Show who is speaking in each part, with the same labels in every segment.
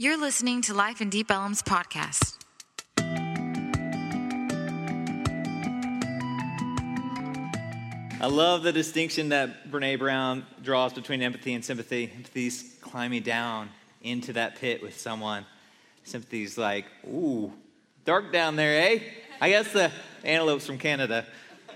Speaker 1: You're listening to Life in Deep Ellum's podcast.
Speaker 2: I love the distinction that Brené Brown draws between empathy and sympathy. Empathy's climbing down into that pit with someone. Sympathy's like, ooh, dark down there, eh? I guess the antelope's from Canada.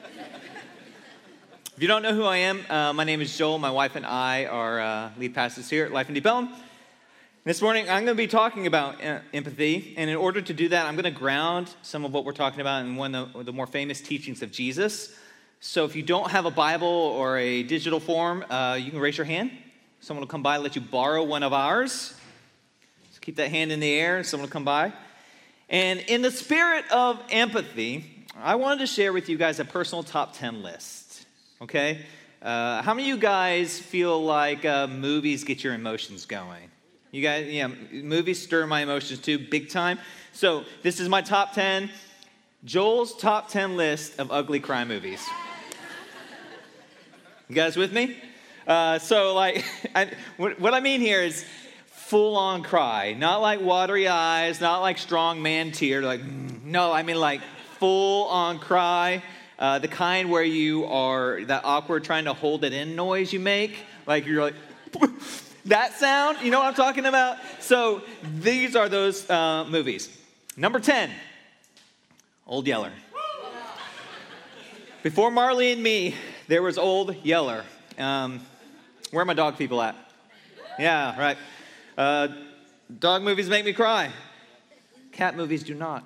Speaker 2: If you don't know who I am, my name is Joel. My wife and I are lead pastors here at Life in Deep Ellum. This morning, I'm going to be talking about empathy, and in order to do that, I'm going to ground some of what we're talking about in one of the more famous teachings of Jesus. So if you don't have a Bible or a digital form, you can raise your hand. Someone will come by and let you borrow one of ours. So keep that hand in the air, and someone will come by. And in the spirit of empathy, I wanted to share with you guys a personal top 10 list, okay? How many of you guys feel like movies get your emotions going? You guys, movies stir my emotions too, big time. So this is my top 10, Joel's top 10 list of ugly cry movies. You guys with me? What I mean here is full-on cry. Not like watery eyes, not like strong man tear. No, I mean like full-on cry. The kind where you are, that awkward trying to hold it in noise you make. Like you're like... That sound, you know what I'm talking about? So these are those movies. Number 10, Old Yeller. Before Marley and Me, there was Old Yeller. Where are my dog people at? Yeah, right. Dog movies make me cry. Cat movies do not.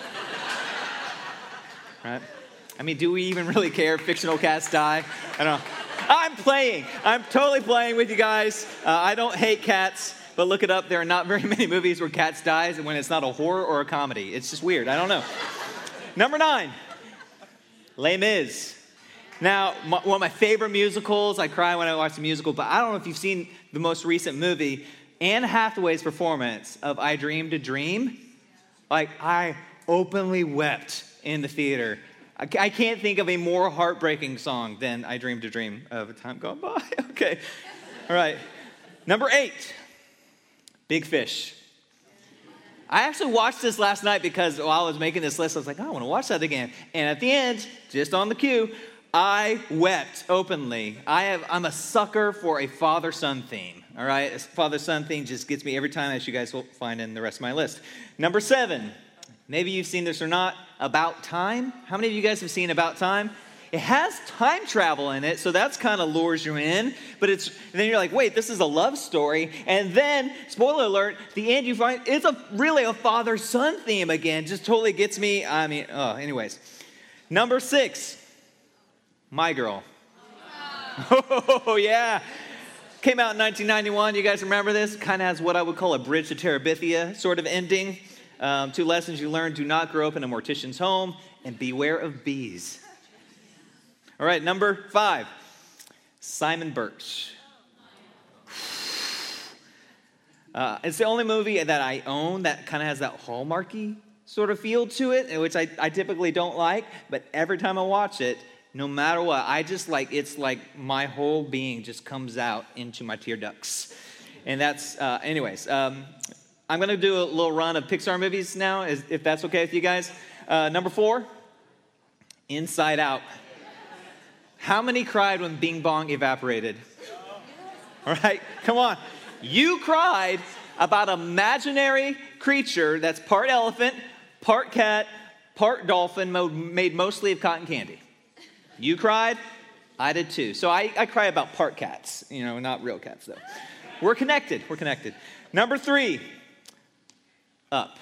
Speaker 2: Right? I mean, do we even really care if fictional cats die? I don't know. I'm totally playing with you guys. I don't hate cats, but look it up. There are not very many movies where cats die when it's not a horror or a comedy. It's just weird. I don't know. Number 9, Les Mis. Now, one of my favorite musicals. I cry when I watch the musical, but I don't know if you've seen the most recent movie, Anne Hathaway's performance of I Dreamed a Dream. Like, I openly wept in the theater. I can't think of a more heartbreaking song than I Dreamed a Dream of a Time Gone By. Okay. All right. Number 8, Big Fish. I actually watched this last night because while I was making this list, I was like, I want to watch that again. And at the end, just on the cue, I wept openly. I'm a sucker for a father-son theme. All right? A father-son theme just gets me every time, as you guys will find in the rest of my list. Number 7. Maybe you've seen this or not, About Time. How many of you guys have seen About Time? It has time travel in it, so that's kind of lures you in. But then you're like, wait, this is a love story. And then, spoiler alert, the end you find it's really a father-son theme again. Just totally gets me. Anyways. Number 6, My Girl. Oh, yeah. Came out in 1991. You guys remember this? Kind of has what I would call a Bridge to Terabithia sort of ending. 2 lessons you learn: do not grow up in a mortician's home, and beware of bees. All right, number 5, Simon Birch. It's the only movie that I own that kind of has that Hallmarky sort of feel to it, which I typically don't like, but every time I watch it, no matter what, I just it's like my whole being just comes out into my tear ducts. And that's, I'm going to do a little run of Pixar movies now, if that's okay with you guys. Number 4, Inside Out. How many cried when Bing Bong evaporated? All right, come on. You cried about an imaginary creature that's part elephant, part cat, part dolphin, made mostly of cotton candy. You cried? I did too. So I cry about part cats, not real cats though. We're connected. Number 3, Up.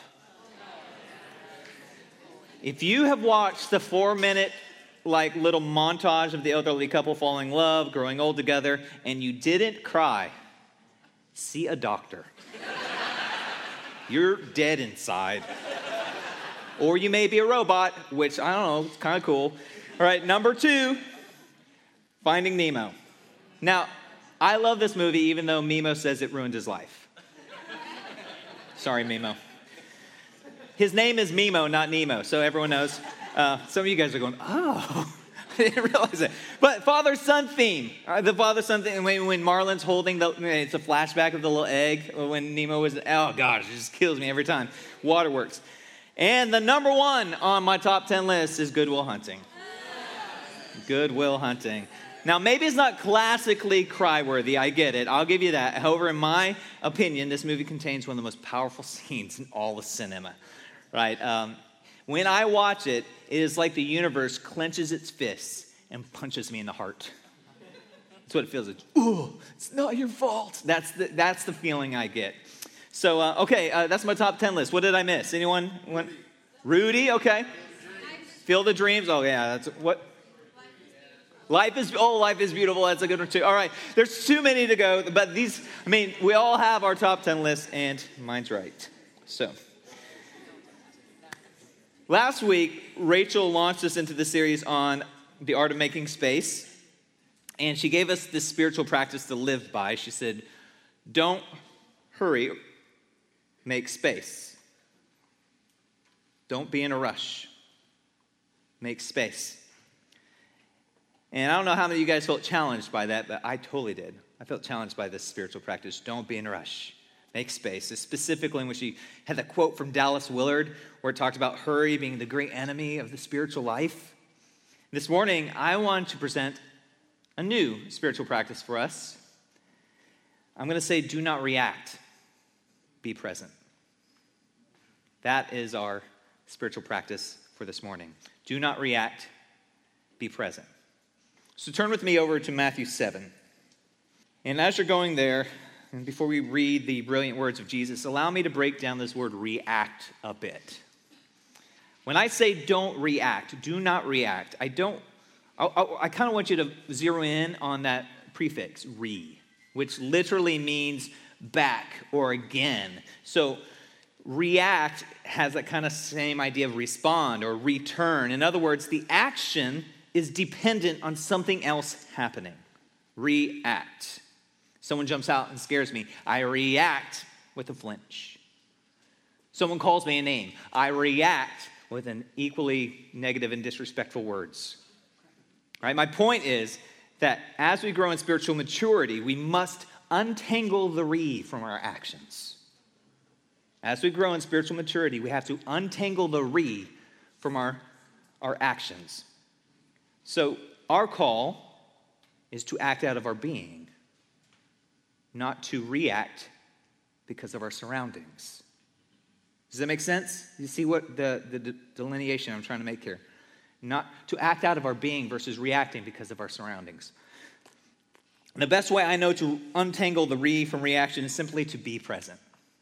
Speaker 2: If you have watched the 4-minute little montage of the elderly couple falling in love, growing old together, and you didn't cry, see a doctor. You're dead inside. Or you may be a robot, which, I don't know, it's kind of cool. All right, number 2, Finding Nemo. Now, I love this movie even though Mimo says it ruined his life. Sorry, Mimo. His name is Mimo, not Nemo, so everyone knows. Some of you guys are going, oh, I didn't realize it. But father-son theme. The father-son theme, when Marlin's holding it's a flashback of the little egg when Nemo was, oh gosh, it just kills me every time. Waterworks. And the number one on my top 10 list is Good Will Hunting. Good Will Hunting. Now, maybe it's not classically cry-worthy. I get it. I'll give you that. However, in my opinion, this movie contains one of the most powerful scenes in all of cinema. Right? When I watch it, it is like the universe clenches its fists and punches me in the heart. That's what it feels like. Ooh, it's not your fault. That's the feeling I get. So, that's my top 10 list. What did I miss? Anyone? Rudy, okay. Feel the Dreams. Oh, yeah, that's what? Life is Beautiful. That's a good one, too. All right, there's too many to go, but we all have our top 10 lists, and mine's right. So, last week, Rachel launched us into the series on the art of making space, and she gave us this spiritual practice to live by. She said, don't hurry, make space. Don't be in a rush. Make space. And I don't know how many of you guys felt challenged by that, but I totally did. I felt challenged by this spiritual practice. Don't be in a rush. Make space. Specifically when she had that quote from Dallas Willard where it talked about hurry being the great enemy of the spiritual life. This morning, I want to present a new spiritual practice for us. I'm going to say, do not react. Be present. That is our spiritual practice for this morning. Do not react. Be present. So turn with me over to Matthew 7. And as you're going there, and before we read the brilliant words of Jesus, allow me to break down this word react a bit. When I say don't react, do not react, I kind of want you to zero in on that prefix, re, which literally means back or again. So react has that kind of same idea of respond or return. In other words, the action is dependent on something else happening. React. Someone jumps out and scares me. I react with a flinch. Someone calls me a name. I react with an equally negative and disrespectful words. All right, my point is that as we grow in spiritual maturity, we must untangle the re from our actions. As we grow in spiritual maturity, we have to untangle the re from our actions. So our call is to act out of our being, not to react because of our surroundings. Does that make sense? You see what the delineation I'm trying to make here? Not to act out of our being versus reacting because of our surroundings. And the best way I know to untangle the re from reaction is simply to be present.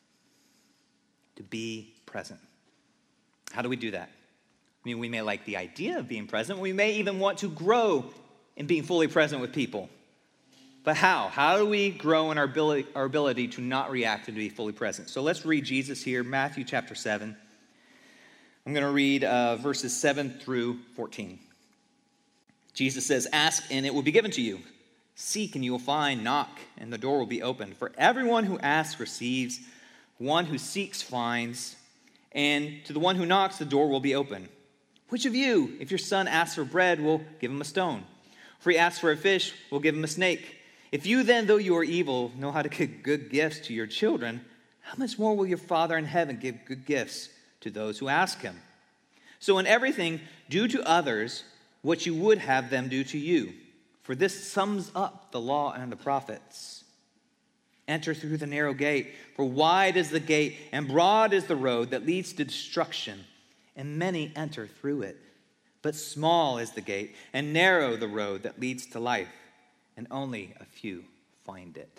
Speaker 2: To be present. How do we do that? We may like the idea of being present. We may even want to grow in being fully present with people. But how? How do we grow in our ability to not react and to be fully present? So let's read Jesus here, Matthew chapter 7. I'm going to read verses 7 through 14. Jesus says, "Ask and it will be given to you. Seek and you will find. Knock and the door will be opened. For everyone who asks receives. One who seeks finds. And to the one who knocks, the door will be open. Which of you, if your son asks for bread, will give him a stone? If he asks for a fish, will give him a snake? If you then, though you are evil, know how to give good gifts to your children, how much more will your Father in heaven give good gifts to those who ask him? So in everything, do to others what you would have them do to you. For this sums up the law and the prophets. Enter through the narrow gate, for wide is the gate and broad is the road that leads to destruction, and many enter through it. But small is the gate and narrow the road that leads to life, and only a few find it."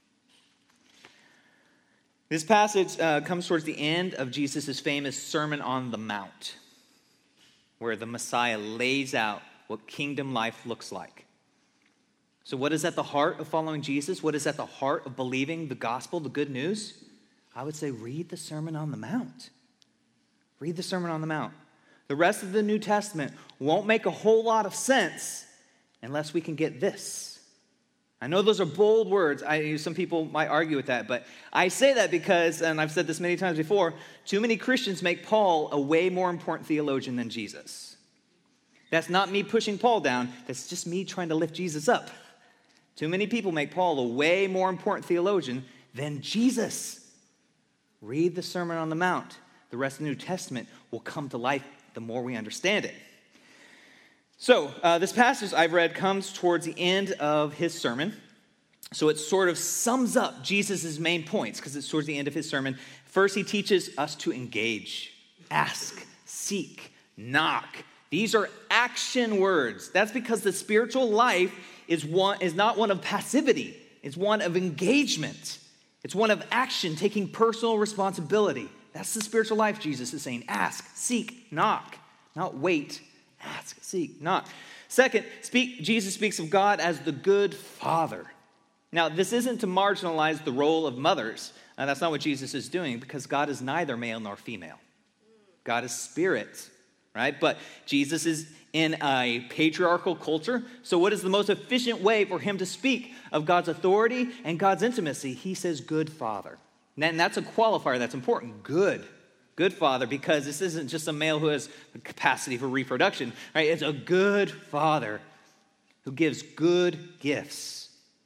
Speaker 2: This passage comes towards the end of Jesus' famous Sermon on the Mount, where the Messiah lays out what kingdom life looks like. So what is at the heart of following Jesus? What is at the heart of believing the gospel, the good news? I would say read the Sermon on the Mount. Read the Sermon on the Mount. The rest of the New Testament won't make a whole lot of sense unless we can get this. I know those are bold words. Some people might argue with that, but I say that because, and I've said this many times before, too many Christians make Paul a way more important theologian than Jesus. That's not me pushing Paul down. That's just me trying to lift Jesus up. Too many people make Paul a way more important theologian than Jesus. Read the Sermon on the Mount. The rest of the New Testament will come to life the more we understand it. So, this passage I've read comes towards the end of his sermon. So it sort of sums up Jesus' main points because it's towards the end of his sermon. First, he teaches us to engage, ask, seek, knock. These are action words. That's because the spiritual life is not one of passivity. It's one of engagement. It's one of action, taking personal responsibility. That's the spiritual life, Jesus is saying. Ask, seek, knock. Not wait. Ask, seek, knock. Second, Jesus speaks of God as the good Father. Now, this isn't to marginalize the role of mothers. That's not what Jesus is doing because God is neither male nor female. God is spirit, right? But Jesus is in a patriarchal culture. So what is the most efficient way for him to speak of God's authority and God's intimacy? He says, good Father. And that's a qualifier that's important. Good Father, because this isn't just a male who has the capacity for reproduction, right? It's a good Father who gives good gifts.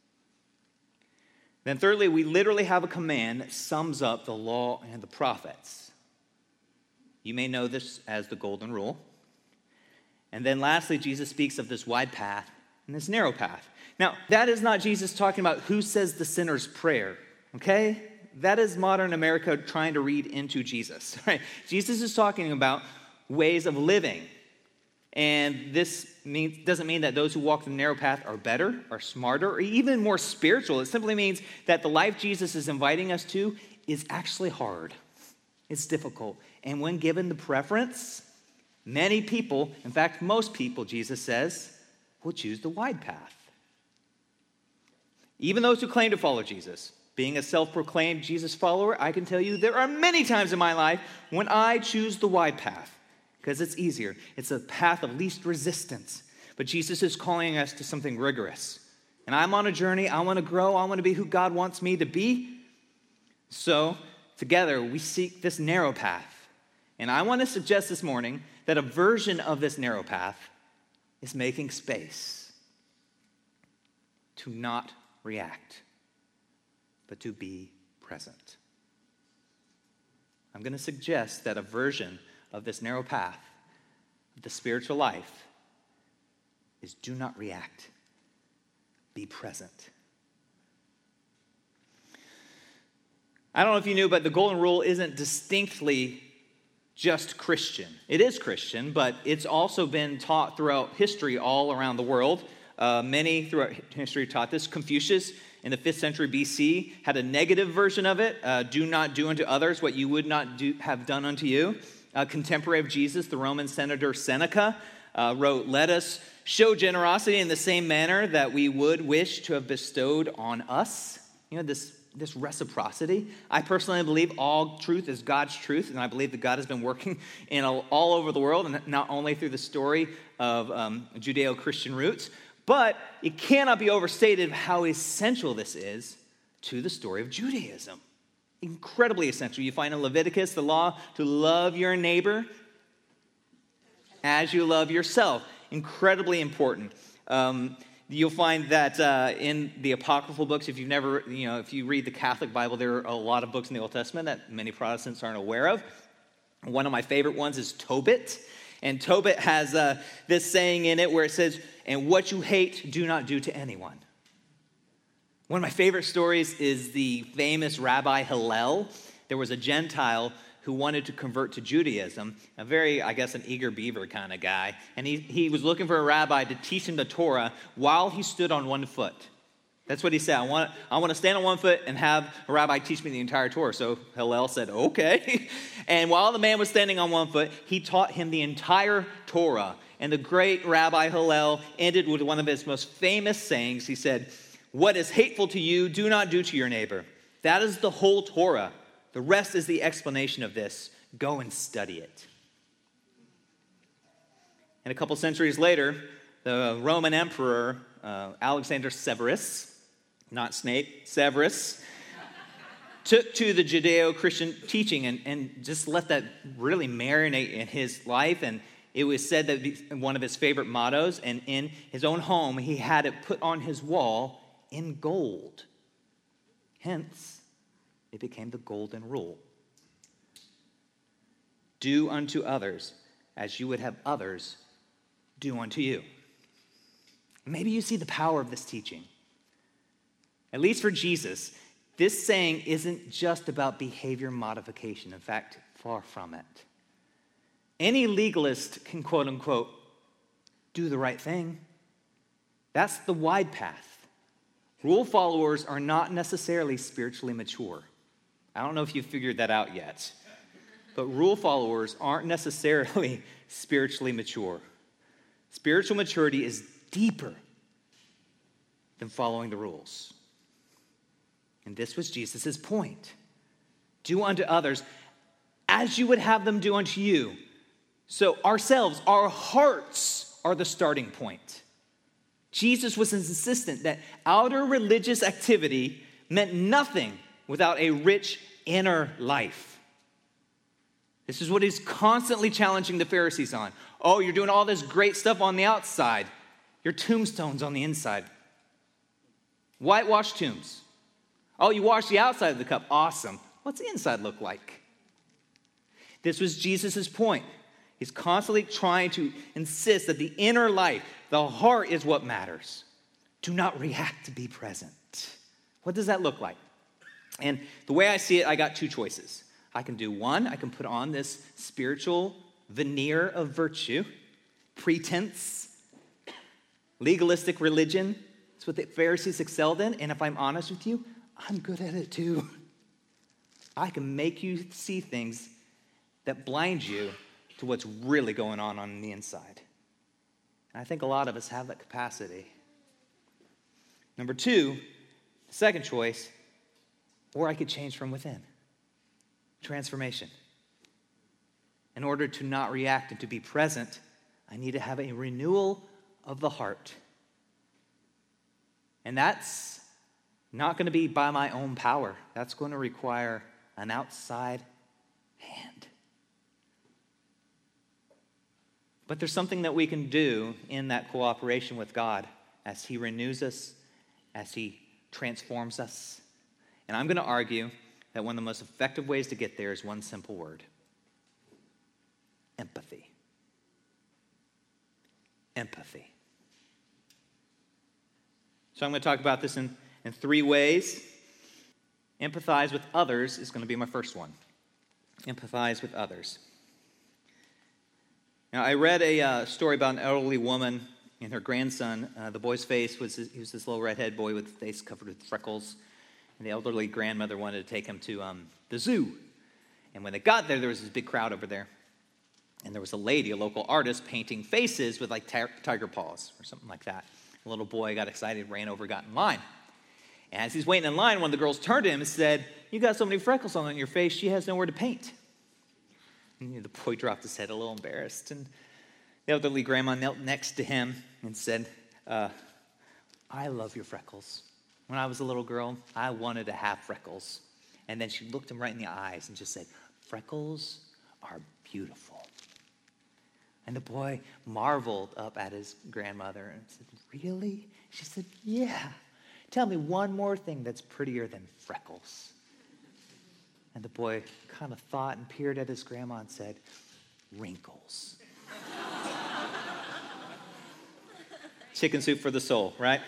Speaker 2: Then thirdly, we literally have a command that sums up the law and the prophets. You may know this as the golden rule. And then lastly, Jesus speaks of this wide path and this narrow path. Now, that is not Jesus talking about who says the sinner's prayer, okay? That is modern America trying to read into Jesus, right? Jesus is talking about ways of living. And this doesn't mean that those who walk the narrow path are better, or smarter, or even more spiritual. It simply means that the life Jesus is inviting us to is actually hard. It's difficult. And when given the preference, many people, in fact, most people, Jesus says, will choose the wide path. Even those who claim to follow Jesus. Being a self-proclaimed Jesus follower, I can tell you there are many times in my life when I choose the wide path. Because it's easier. It's a path of least resistance. But Jesus is calling us to something rigorous. And I'm on a journey. I want to grow. I want to be who God wants me to be. So together we seek this narrow path. And I want to suggest this morning that a version of this narrow path is making space to not react, but to be present. I'm going to suggest that a version of this narrow path of the spiritual life is do not react, be present. I don't know if you knew, but the golden rule isn't distinctly just Christian. It is Christian, but it's also been taught throughout history all around the world. Many throughout history taught this. Confucius in the 5th century BC had a negative version of it. Do not do unto others what you would not have done unto you. Contemporary of Jesus, the Roman senator Seneca, wrote, let us show generosity in the same manner that we would wish to have bestowed on us. You know, this reciprocity. I personally believe all truth is God's truth, and I believe that God has been working in all over the world, and not only through the story of Judeo-Christian roots, but it cannot be overstated how essential this is to the story of Judaism. Incredibly essential. You find in Leviticus the law to love your neighbor as you love yourself. Incredibly important. You'll find that in the apocryphal books, if you read the Catholic Bible, there are a lot of books in the Old Testament that many Protestants aren't aware of. One of my favorite ones is Tobit. And Tobit has this saying in it where it says, and what you hate, do not do to anyone. One of my favorite stories is the famous Rabbi Hillel. There was a Gentile who wanted to convert to Judaism, a very, an eager beaver kind of guy. And he was looking for a rabbi to teach him the Torah while he stood on one foot. That's what he said. I want to stand on one foot and have a rabbi teach me the entire Torah. So Hillel said, okay. And while the man was standing on one foot, he taught him the entire Torah. And the great Rabbi Hillel ended with one of his most famous sayings. He said, what is hateful to you, do not do to your neighbor. That is the whole Torah. The rest is the explanation of this. Go and study it. And a couple centuries later, the Roman emperor, Alexander Severus, not Snape, Severus, took to the Judeo-Christian teaching and just let that really marinate in his life. And It was said that one of his favorite mottos, and in his own home, he had it put on his wall in gold. Hence, it became the golden rule. Do unto others as you would have others do unto you. Maybe you see the power of this teaching. At least for Jesus, this saying isn't just about behavior modification. In fact, far from it. Any legalist can, quote unquote, do the right thing. That's the wide path. Rule followers are not necessarily spiritually mature. I don't know if you've figured that out yet. But rule followers aren't necessarily spiritually mature. Spiritual maturity is deeper than following the rules. And this was Jesus' point. Do unto others as you would have them do unto you. So ourselves, our hearts are the starting point. Jesus was insistent that outer religious activity meant nothing without a rich inner life. This is what he's constantly challenging the Pharisees on. Oh, you're doing all this great stuff on the outside. Your tombstone's on the inside. Whitewashed tombs. Oh, you wash the outside of the cup. Awesome. What's the inside look like? This was Jesus' point. He's constantly trying to insist that the inner life, the heart, is what matters. Do not react, to be present. What does that look like? And the way I see it, I got two choices. I can do one, I can put on this spiritual veneer of virtue, pretense, legalistic religion. It's what the Pharisees excelled in. And if I'm honest with you, I'm good at it too. I can make you see things that blind you to what's really going on the inside. And I think a lot of us have that capacity. Number two, the second choice, or I could change from within. Transformation. In order to not react and to be present, I need to have a renewal of the heart. And that's not going to be by my own power. That's going to require an outside hand. But there's something that we can do in that cooperation with God as He renews us, as He transforms us. And I'm going to argue that one of the most effective ways to get there is one simple word: empathy. Empathy. So I'm going to talk about this in three ways. Empathize with others is going to be my first one. Empathize with others. Now, I read a story about an elderly woman and her grandson. The boy's face was this little redhead boy with a face covered with freckles. And the elderly grandmother wanted to take him to the zoo. And when they got there, there was this big crowd over there. And there was a lady, a local artist, painting faces with like tiger paws or something like that. The little boy got excited, ran over, got in line. And as he's waiting in line, one of the girls turned to him and said, "You got so many freckles on your face, she has nowhere to paint." And the boy dropped his head a little embarrassed. And the elderly grandma knelt next to him and said, "I love your freckles. When I was a little girl, I wanted to have freckles." And then she looked him right in the eyes and just said, "Freckles are beautiful." And the boy marveled up at his grandmother and said, "Really?" She said, "Yeah. Tell me one more thing that's prettier than freckles." And the boy kind of thought and peered at his grandma and said, "Wrinkles." Chicken soup for the soul, right?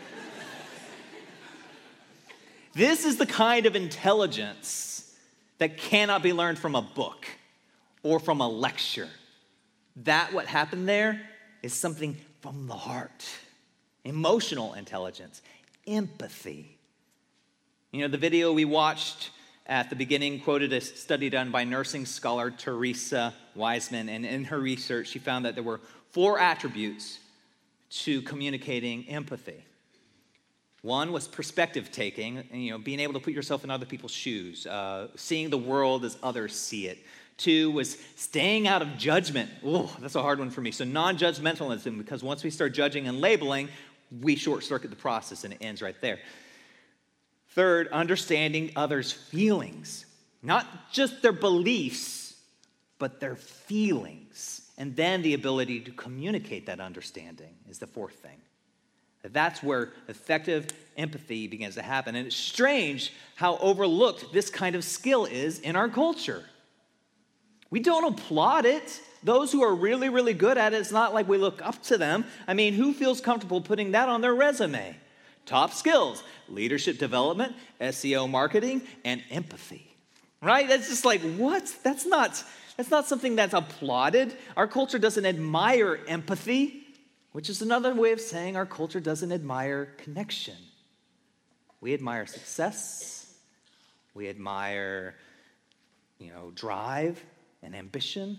Speaker 2: This is the kind of intelligence that cannot be learned from a book or from a lecture. That what happened there is something from the heart. Emotional intelligence, empathy. You know, the video we watched at the beginning quoted a study done by nursing scholar Teresa Wiseman, and in her research, she found that there were 4 attributes to communicating empathy. One was perspective taking, being able to put yourself in other people's shoes, seeing the world as others see it. 2 was staying out of judgment. Oh, that's a hard one for me. So non-judgmentalism, because once we start judging and labeling, we short-circuit the process and it ends right there. 3rd, understanding others' feelings. Not just their beliefs, but their feelings. And then the ability to communicate that understanding is the fourth thing. That's where effective empathy begins to happen. And it's strange how overlooked this kind of skill is in our culture. We don't applaud it. Those who are really, really good at it, it's not like we look up to them. I mean, who feels comfortable putting that on their resume? Top skills: leadership development, SEO marketing, and empathy. Right? That's just like, what? That's not something that's applauded. Our culture doesn't admire empathy, which is another way of saying our culture doesn't admire connection. We admire success. We admire, drive and ambition.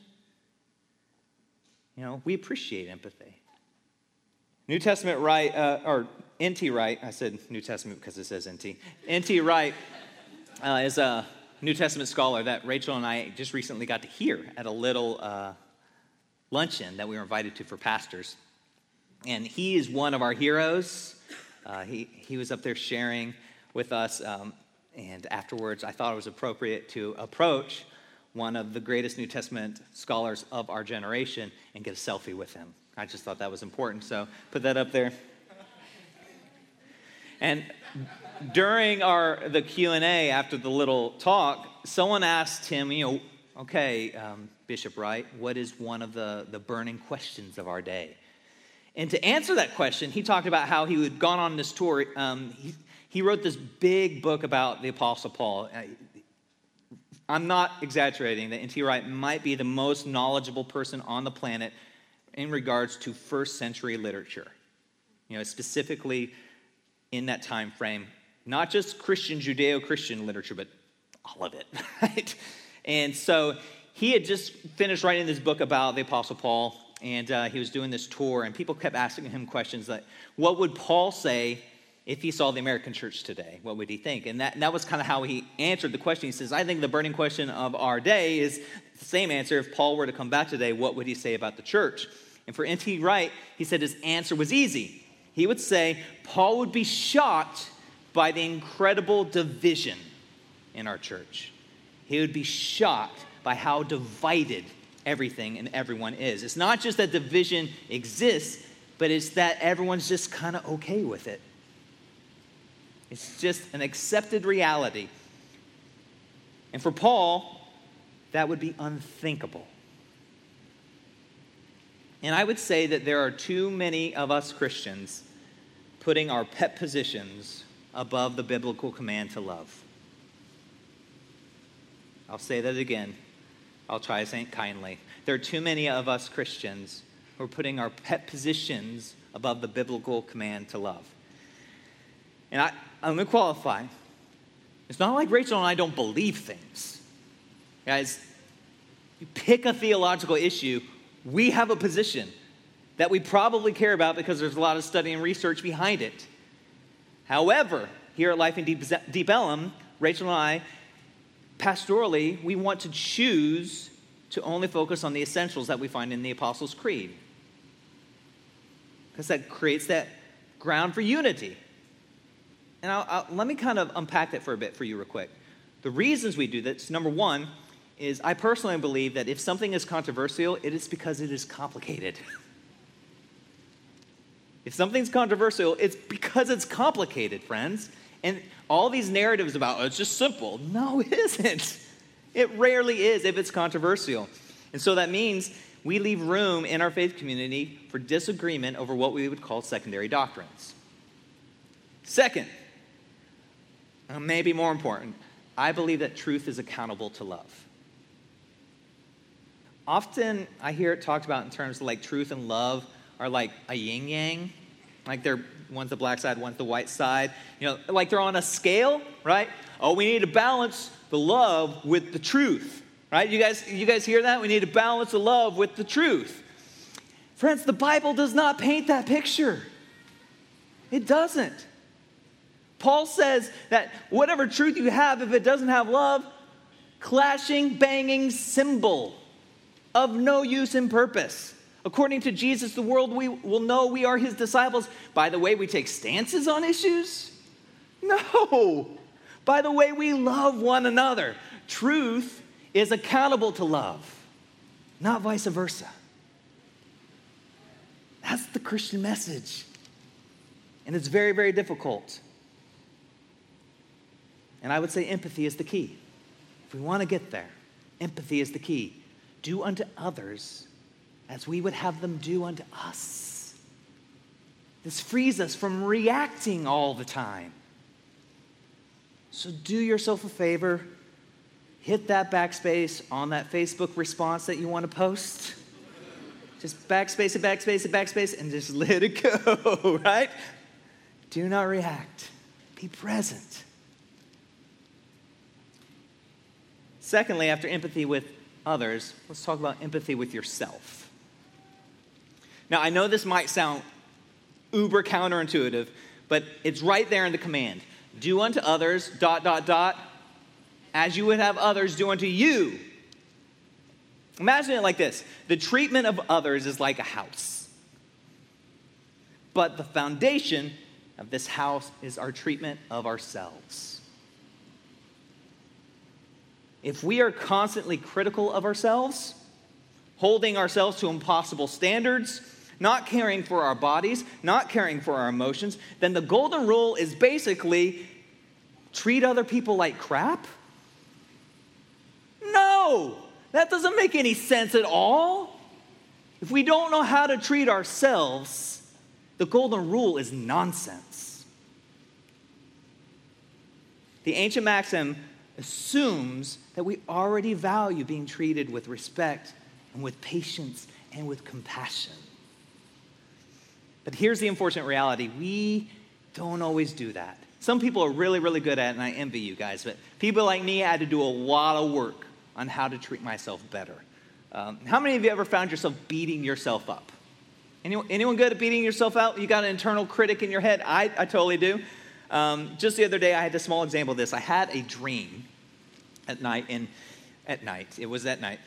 Speaker 2: We appreciate empathy. New Testament Wright, or N.T. Wright, I said New Testament because it says N.T. N.T. Wright is a New Testament scholar that Rachel and I just recently got to hear at a little luncheon that we were invited to for pastors. And he is one of our heroes. He was up there sharing with us, and afterwards I thought it was appropriate to approach one of the greatest New Testament scholars of our generation and get a selfie with him. I just thought that was important, so put that up there. And during the Q&A after the little talk, someone asked him, Bishop Wright, what is one of the burning questions of our day? And to answer that question, he talked about how he had gone on this tour. He wrote this big book about the Apostle Paul. I'm not exaggerating that N.T. Wright might be the most knowledgeable person on the planet in regards to first century literature. Specifically in that time frame, not just Christian, Judeo-Christian literature, but all of it, right? And so he had just finished writing this book about the Apostle Paul, and he was doing this tour, and people kept asking him questions like, what would Paul say if he saw the American church today? What would he think? And that was kind of how he answered the question. He says, I think the burning question of our day is the same answer. If Paul were to come back today, what would he say about the church? And for N.T. Wright, he said his answer was easy. He would say, Paul would be shocked by the incredible division in our church. He would be shocked by how divided everything and everyone is. It's not just that division exists, but it's that everyone's just kind of okay with it. It's just an accepted reality. And for Paul, that would be unthinkable. And I would say that there are too many of us Christians putting our pet positions above the biblical command to love. I'll say that again. I'll try to say it kindly. There are too many of us Christians who are putting our pet positions above the biblical command to love. And I'm going to qualify. It's not like Rachel and I don't believe things. Guys, you pick a theological issue, we have a position that we probably care about because there's a lot of study and research behind it. However, here at Life in Deep Ellum, Rachel and I, pastorally, we want to choose to only focus on the essentials that we find in the Apostles' Creed. Because that creates that ground for unity. And let me kind of unpack that for a bit for you real quick. The reasons we do this, number one, is I personally believe that if something is controversial, it is because it is complicated. If something's controversial, it's because it's complicated, friends. And all these narratives about, it's just simple. No, it isn't. It rarely is if it's controversial. And so that means we leave room in our faith community for disagreement over what we would call secondary doctrines. Second, maybe more important, I believe that truth is accountable to love. Often I hear it talked about in terms of like truth and love are like a yin-yang. Like they're, one's the black side, one's the white side. Like they're on a scale, right? Oh, we need to balance the love with the truth, right? You guys hear that? We need to balance the love with the truth. Friends, the Bible does not paint that picture. It doesn't. Paul says that whatever truth you have, if it doesn't have love, clashing, banging symbol of no use and purpose. According to Jesus, the world will know we are his disciples by the way we take stances on issues? No. By the way we love one another. Truth is accountable to love, not vice versa. That's the Christian message. And it's very, very difficult. And I would say empathy is the key. If we want to get there, empathy is the key. Do unto others as we would have them do unto us. This frees us from reacting all the time. So do yourself a favor. Hit that backspace on that Facebook response that you want to post. Just backspace it, backspace it, backspace, and just let it go, right? Do not react. Be present. Secondly, after empathy with others, let's talk about empathy with yourself. Now, I know this might sound uber counterintuitive, but it's right there in the command. Do unto others, ... as you would have others do unto you. Imagine it like this. The treatment of others is like a house. But the foundation of this house is our treatment of ourselves. If we are constantly critical of ourselves, holding ourselves to impossible standards, not caring for our bodies, not caring for our emotions, then the golden rule is basically treat other people like crap? No, that doesn't make any sense at all. If we don't know how to treat ourselves, the golden rule is nonsense. The ancient maxim assumes that we already value being treated with respect and with patience and with compassion. But here's the unfortunate reality. We don't always do that. Some people are really, really good at it, and I envy you guys. But people like me had to do a lot of work on how to treat myself better. How many of you ever found yourself beating yourself up? Anyone good at beating yourself up? You got an internal critic in your head? I totally do. Just the other day, I had a small example of this. I had a dream at night. It was at night.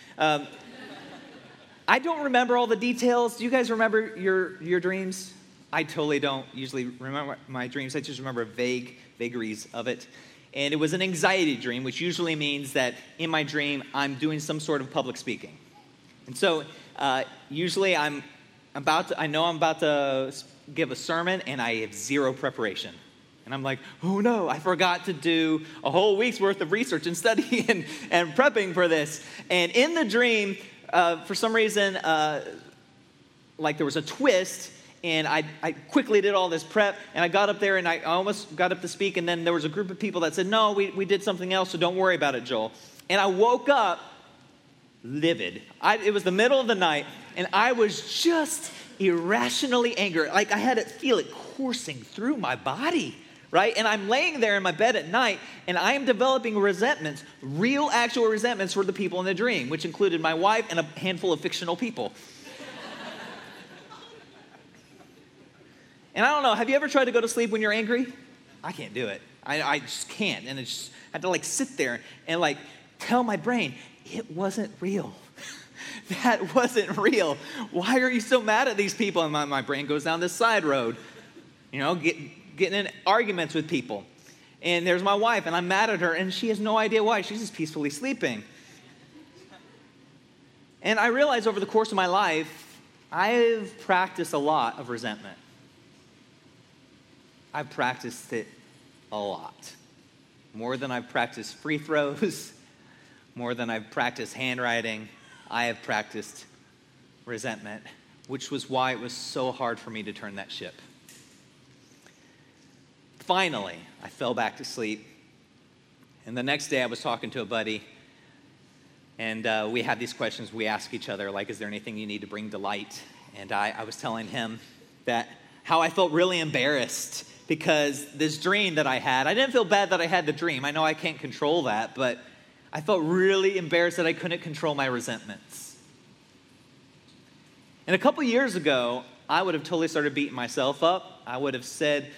Speaker 2: I don't remember all the details. Do you guys remember your dreams? I totally don't usually remember my dreams. I just remember vagaries of it. And it was an anxiety dream, which usually means that in my dream, I'm doing some sort of public speaking. And so usually I know I'm about to give a sermon, and I have zero preparation. And I'm like, oh no, I forgot to do a whole week's worth of research and study and prepping for this. And in the dream, for some reason, like there was a twist, and I quickly did all this prep, and I got up there, and I almost got up to speak, and then there was a group of people that said, no, we did something else, so don't worry about it, Joel. And I woke up livid. It was the middle of the night, and I was just irrationally angry. Like I had to feel it coursing through my body, right? And I'm laying there in my bed at night, and I am developing resentments, real actual resentments for the people in the dream, which included my wife and a handful of fictional people. And I don't know, have you ever tried to go to sleep when you're angry? I can't do it. I just can't. And I had to sit there and tell my brain, it wasn't real. That wasn't real. Why are you so mad at these people? And my brain goes down this side road, getting in arguments with people. And there's my wife, and I'm mad at her, and she has no idea why. She's just peacefully sleeping. And I realized over the course of my life, I've practiced a lot of resentment. I've practiced it a lot. More than I've practiced free throws, more than I've practiced handwriting, I have practiced resentment, which was why it was so hard for me to turn that ship. Finally, I fell back to sleep. And the next day I was talking to a buddy, and we had these questions we ask each other, like, is there anything you need to bring to light? And I was telling him that how I felt really embarrassed because this dream that I had, I didn't feel bad that I had the dream. I know I can't control that, but I felt really embarrassed that I couldn't control my resentments. And a couple years ago, I would have totally started beating myself up. I would have said,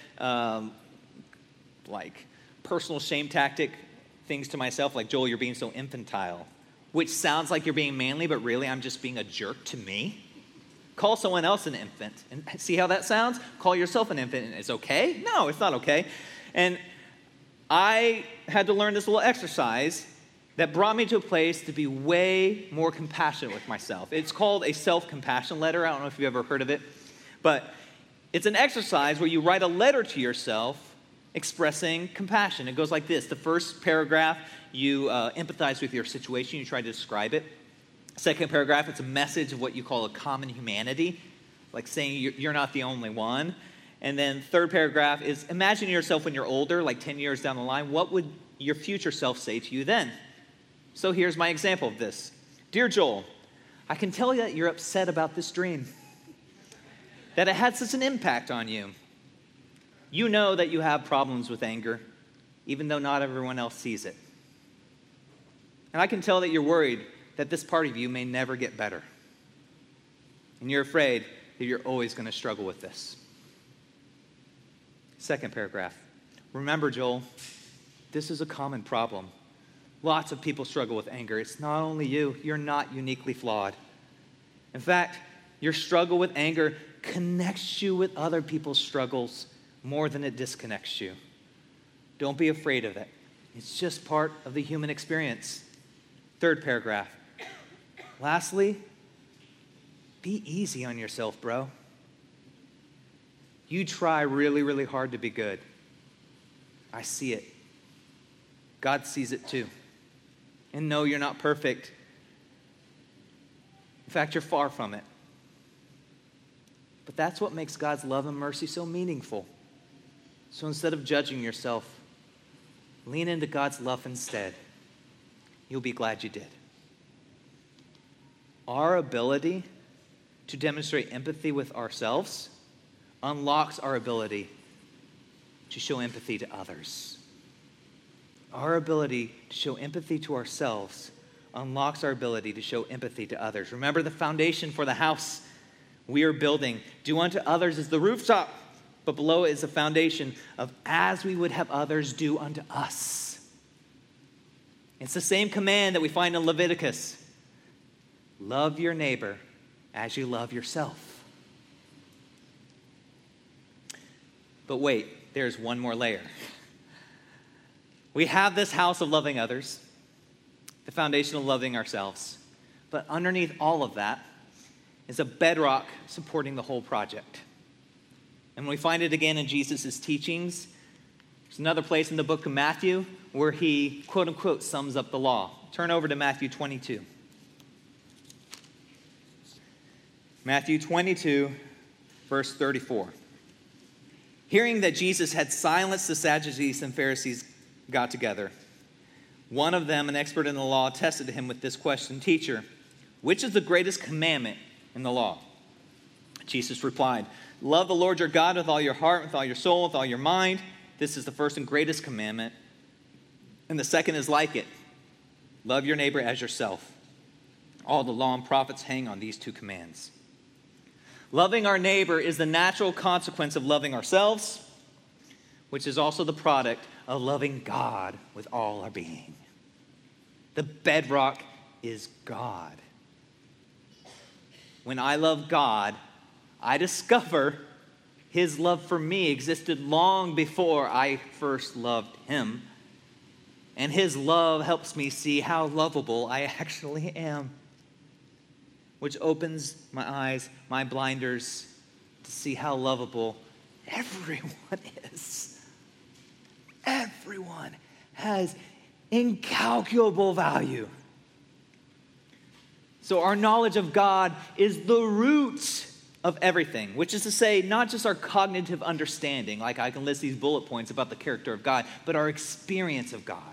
Speaker 2: personal shame tactic things to myself, like, Joel, you're being so infantile, which sounds like you're being manly, but really I'm just being a jerk to me. Call someone else an infant. And see how that sounds? Call yourself an infant. And it's okay? No, it's not okay. And I had to learn this little exercise that brought me to a place to be way more compassionate with myself. It's called a self-compassion letter. I don't know if you've ever heard of it. But it's an exercise where you write a letter to yourself expressing compassion. It goes like this. The first paragraph, you empathize with your situation. You try to describe it. Second paragraph, it's a message of what you call a common humanity, like saying you're not the only one. And then third paragraph is imagine yourself when you're older, like 10 years down the line. What would your future self say to you then? So here's my example of this. Dear Joel, I can tell you that you're upset about this dream, that it had such an impact on you. You know that you have problems with anger, even though not everyone else sees it. And I can tell that you're worried that this part of you may never get better. And you're afraid that you're always going to struggle with this. Second paragraph. Remember, Joel, this is a common problem. Lots of people struggle with anger. It's not only you. You're not uniquely flawed. In fact, your struggle with anger connects you with other people's struggles more than it disconnects you. Don't be afraid of it. It's just part of the human experience. Third paragraph. Lastly, be easy on yourself, bro. You try really, really hard to be good. I see it. God sees it too. And no, you're not perfect. In fact, you're far from it. But that's what makes God's love and mercy so meaningful. So instead of judging yourself, lean into God's love instead. You'll be glad you did. Our ability to demonstrate empathy with ourselves unlocks our ability to show empathy to others. Our ability to show empathy to ourselves unlocks our ability to show empathy to others. Remember the foundation for the house we are building. Do unto others as the rooftop, but below it is the foundation of as we would have others do unto us. It's the same command that we find in Leviticus. Love your neighbor as you love yourself. But wait, there's one more layer. We have this house of loving others, the foundation of loving ourselves. But underneath all of that is a bedrock supporting the whole project. And we find it again in Jesus' teachings. There's another place in the book of Matthew where he, quote unquote, sums up the law. Turn over to Matthew 22. Matthew 22, verse 34. Hearing that Jesus had silenced the Sadducees and Pharisees got together. One of them, an expert in the law, tested him with this question, Teacher, which is the greatest commandment in the law? Jesus replied, love the Lord your God with all your heart, with all your soul, with all your mind. This is the first and greatest commandment. And the second is like it. Love your neighbor as yourself. All the law and prophets hang on these two commands. Loving our neighbor is the natural consequence of loving ourselves, which is also the product of loving God with all our being. The bedrock is God. When I love God, I discover his love for me existed long before I first loved him. And his love helps me see how lovable I actually am, which opens my eyes, my blinders, to see how lovable everyone is. Everyone has incalculable value. So our knowledge of God is the root of everything, which is to say, not just our cognitive understanding, like I can list these bullet points about the character of God, but our experience of God.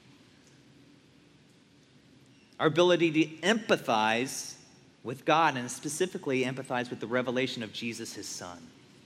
Speaker 2: Our ability to empathize with God, and specifically empathize with the revelation of Jesus, his son.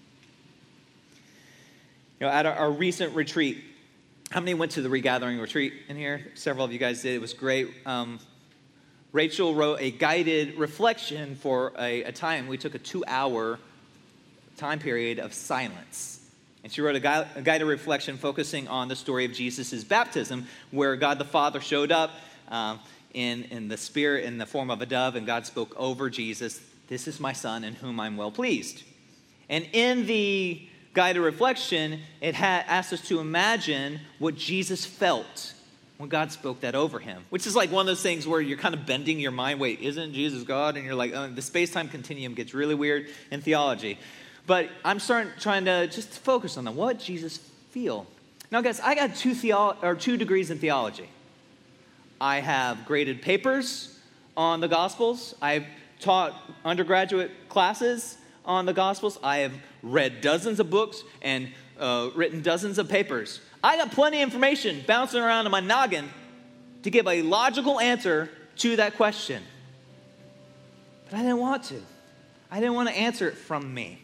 Speaker 2: You know, at our recent retreat, how many went to the Regathering retreat in here? Several of you guys did. It was great. Rachel wrote a guided reflection for a time. We took a 2-hour time period of silence. And she wrote a guided reflection focusing on the story of Jesus' baptism, where God the Father showed up in the Spirit in the form of a dove, and God spoke over Jesus, "This is my son in whom I'm well pleased." And in the guided reflection, it asked us to imagine what Jesus felt when God spoke that over him, which is like one of those things where you're kind of bending your mind. Wait, isn't Jesus God? And you're like, the space-time continuum gets really weird in theology. But I'm trying to just focus on them. What did Jesus feel? Now, guys, I got 2 degrees in theology. I have graded papers on the Gospels. I've taught undergraduate classes on the Gospels. I have read dozens of books and written dozens of papers. I got plenty of information bouncing around in my noggin to give a logical answer to that question. But I didn't want to. I didn't want to answer it from me.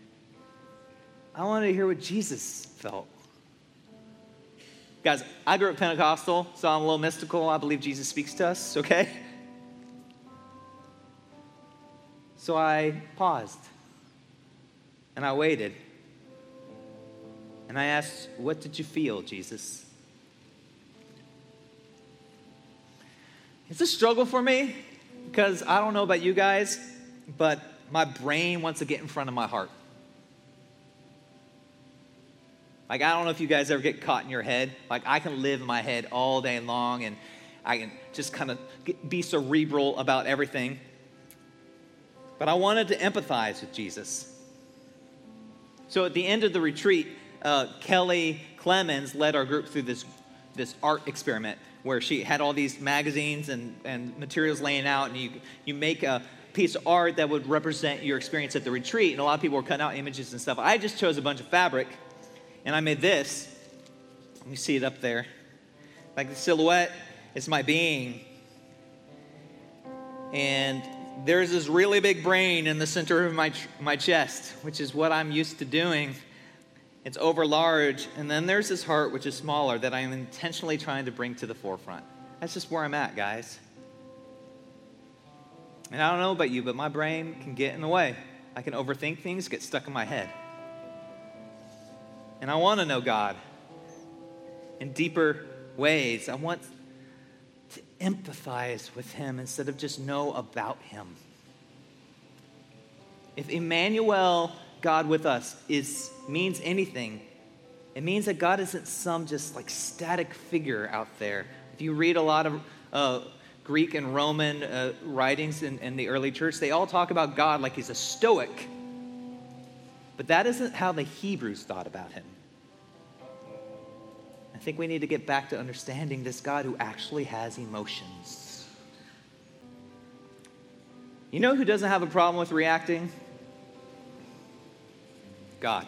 Speaker 2: I wanted to hear what Jesus felt. Guys, I grew up Pentecostal, so I'm a little mystical. I believe Jesus speaks to us, okay? So I paused, and I waited, and I asked, what did you feel, Jesus? It's a struggle for me, because I don't know about you guys, but my brain wants to get in front of my heart. Like, I don't know if you guys ever get caught in your head. Like, I can live in my head all day long, and I can just kind of be cerebral about everything. But I wanted to empathize with Jesus. So at the end of the retreat, Kelly Clemens led our group through this art experiment where she had all these magazines and materials laying out, and you make a piece of art that would represent your experience at the retreat. And a lot of people were cutting out images and stuff. I just chose a bunch of fabric, and I made this. You see it up there. Like the silhouette is my being. And there's this really big brain in the center of my chest, which is what I'm used to doing. It's over large. And then there's this heart, which is smaller, that I am intentionally trying to bring to the forefront. That's just where I'm at, guys. And I don't know about you, but my brain can get in the way. I can overthink things, get stuck in my head. And I want to know God in deeper ways. I want to empathize with him instead of just know about him. If Emmanuel, God with us, means anything, it means that God isn't some just like static figure out there. If you read a lot of Greek and Roman writings in the early church, they all talk about God like he's a stoic. But that isn't how the Hebrews thought about him. I think we need to get back to understanding this God who actually has emotions. You know who doesn't have a problem with reacting? God.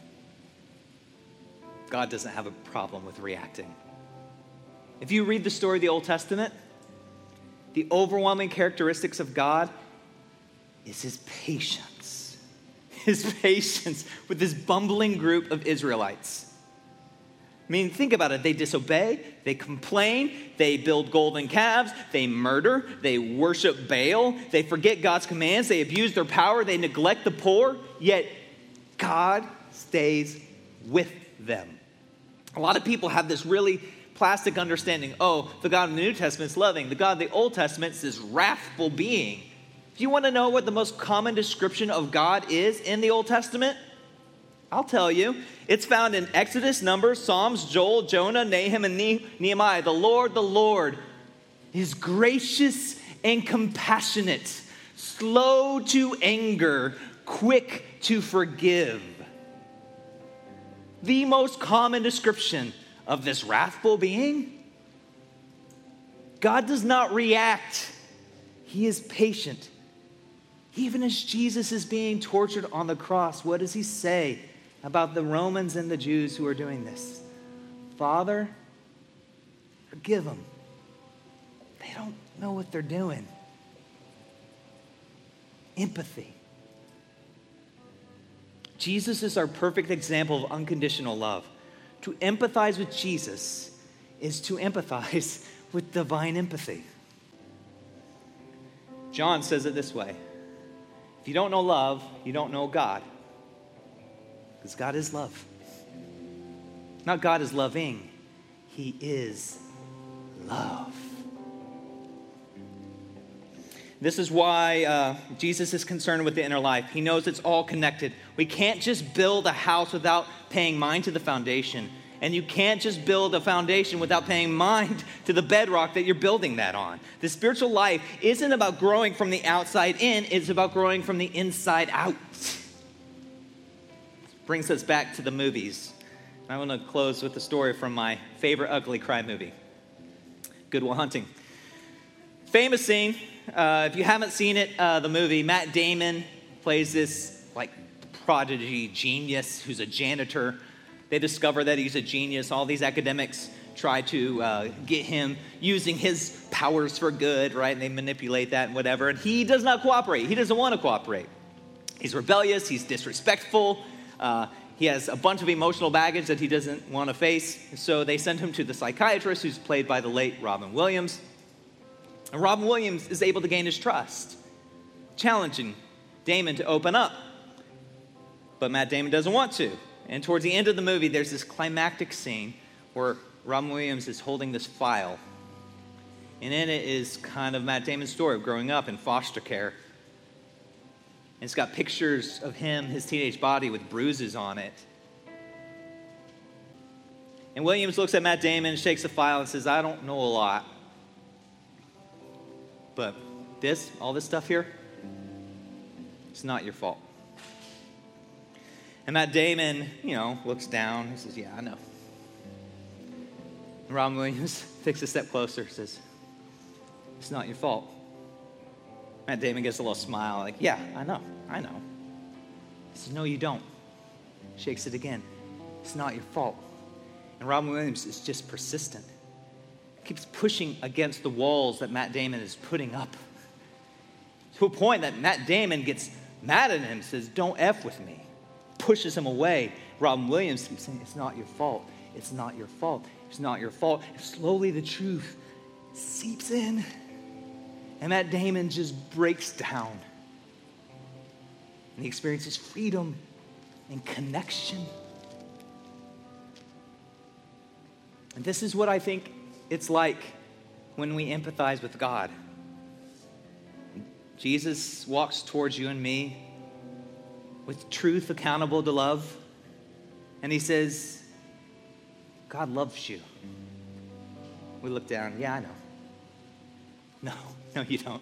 Speaker 2: God doesn't have a problem with reacting. If you read the story of the Old Testament, the overwhelming characteristics of God is his patience. His patience with this bumbling group of Israelites. I mean, think about it. They disobey, they complain, they build golden calves, they murder, they worship Baal, they forget God's commands, they abuse their power, they neglect the poor, yet God stays with them. A lot of people have this really plastic understanding. Oh, the God of the New Testament is loving. The God of the Old Testament is this wrathful being. Do you want to know what the most common description of God is in the Old Testament? I'll tell you. It's found in Exodus, Numbers, Psalms, Joel, Jonah, Nahum, and Nehemiah. The Lord is gracious and compassionate, slow to anger, quick to forgive. The most common description of this wrathful being. God does not react. He is patient. Even as Jesus is being tortured on the cross, what does he say about the Romans and the Jews who are doing this? Father, forgive them. They don't know what they're doing. Empathy. Jesus is our perfect example of unconditional love. To empathize with Jesus is to empathize with divine empathy. John says it this way. If you don't know love, you don't know God. Because God is love. Not God is loving. He is love. This is why Jesus is concerned with the inner life. He knows it's all connected. We can't just build a house without paying mind to the foundation. And you can't just build a foundation without paying mind to the bedrock that you're building that on. The spiritual life isn't about growing from the outside in. It's about growing from the inside out. brings us back to the movies. And I want to close with a story from my favorite ugly cry movie, Good Will Hunting. Famous scene. If you haven't seen it, the movie, Matt Damon plays this like prodigy genius who's a janitor. They discover that he's a genius. All these academics try to get him using his powers for good, right? And they manipulate that and whatever. And he does not cooperate. He doesn't want to cooperate. He's rebellious. He's disrespectful. He has a bunch of emotional baggage that he doesn't want to face. So they send him to the psychiatrist, who's played by the late Robin Williams. And Robin Williams is able to gain his trust, challenging Damon to open up. But Matt Damon doesn't want to. And towards the end of the movie, there's this climactic scene where Robin Williams is holding this file. And in it is kind of Matt Damon's story of growing up in foster care. And it's got pictures of him, his teenage body, with bruises on it. And Williams looks at Matt Damon, shakes the file, and says, I don't know a lot. But all this stuff here, it's not your fault. And Matt Damon, looks down and says, yeah, I know. And Robin Williams takes a step closer and says, it's not your fault. Matt Damon gets a little smile, like, yeah, I know. He says, no, you don't. Shakes it again. It's not your fault. And Robin Williams is just persistent. Keeps pushing against the walls that Matt Damon is putting up. To a point that Matt Damon gets mad at him, says, don't F with me. Pushes him away. Robin Williams keeps saying, it's not your fault. It's not your fault. It's not your fault. And slowly the truth seeps in. And Matt Damon just breaks down. And he experiences freedom and connection. And this is what I think it's like when we empathize with God. Jesus walks towards you and me with truth accountable to love. And he says, God loves you. We look down, yeah, I know. No, you don't.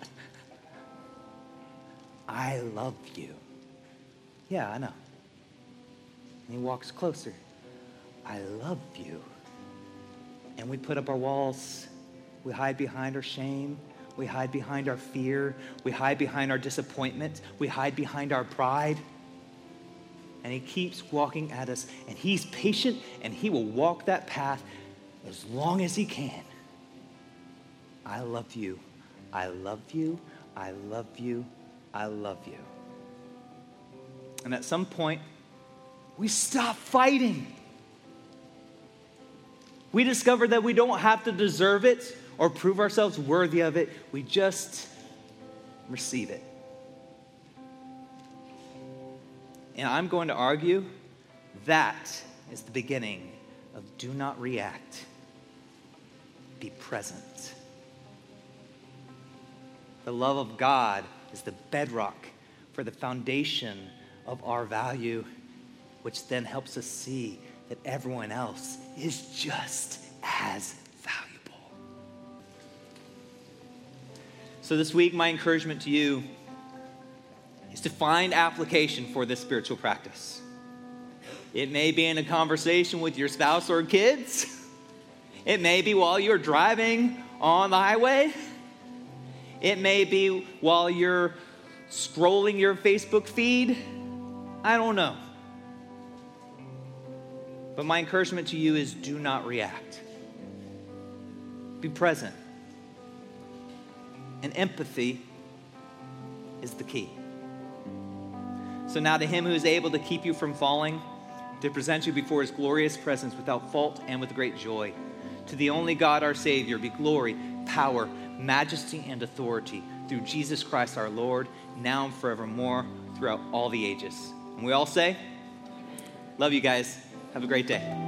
Speaker 2: I love you. Yeah, I know. And he walks closer. I love you. And we put up our walls. We hide behind our shame. We hide behind our fear. We hide behind our disappointment. We hide behind our pride. And he keeps walking at us. And he's patient, and he will walk that path as long as he can. I love you. I love you. I love you. I love you. And at some point, we stop fighting. We discover that we don't have to deserve it or prove ourselves worthy of it. We just receive it. And I'm going to argue that is the beginning of do not react. Be present. The love of God is the bedrock for the foundation of our value, which then helps us see that everyone else is just as valuable. So this week, my encouragement to you is to find application for this spiritual practice. It may be in a conversation with your spouse or kids. It may be while you're driving on the highway. It may be while you're scrolling your Facebook feed. I don't know. But my encouragement to you is do not react. Be present. And empathy is the key. So now to him who is able to keep you from falling, to present you before his glorious presence without fault and with great joy. To the only God, our Savior, be glory, power, majesty, and authority through Jesus Christ our Lord, now and forevermore, throughout all the ages. And we all say, love you guys. Have a great day.